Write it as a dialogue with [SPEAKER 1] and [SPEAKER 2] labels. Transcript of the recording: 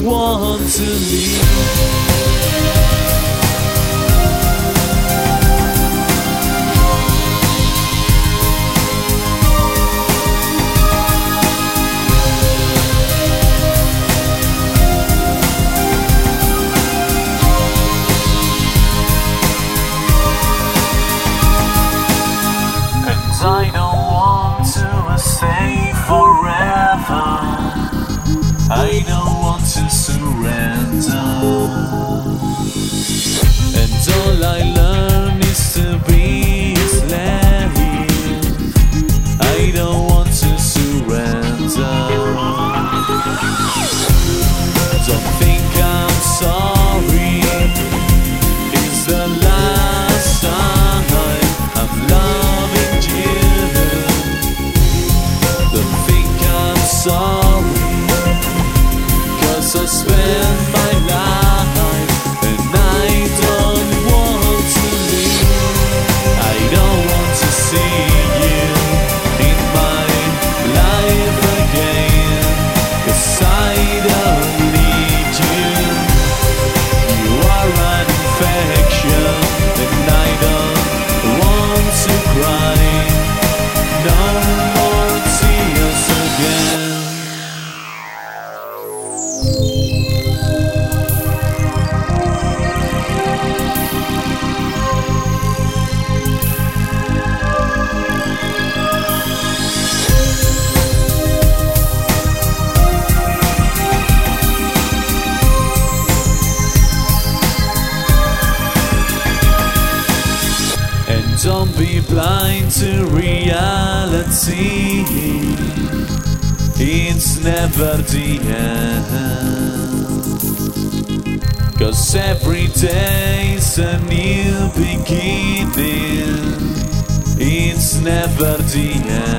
[SPEAKER 1] want to leave. I don't want to stay forever. I don't want to surrender. And all I learn is to be a slave. I don't want to surrender. Don't think I'm sorry. It's the last time I'm loving you. Don't think I'm sorry, 'cause I spent my life and I don't want to leave. I don't want to see you in my life again, 'cause I don't need you. You are an infection and I don't want to cry. No more tears again. And don't be blind to reality. It's never the end, 'cause every day's a new beginning. It's never the end.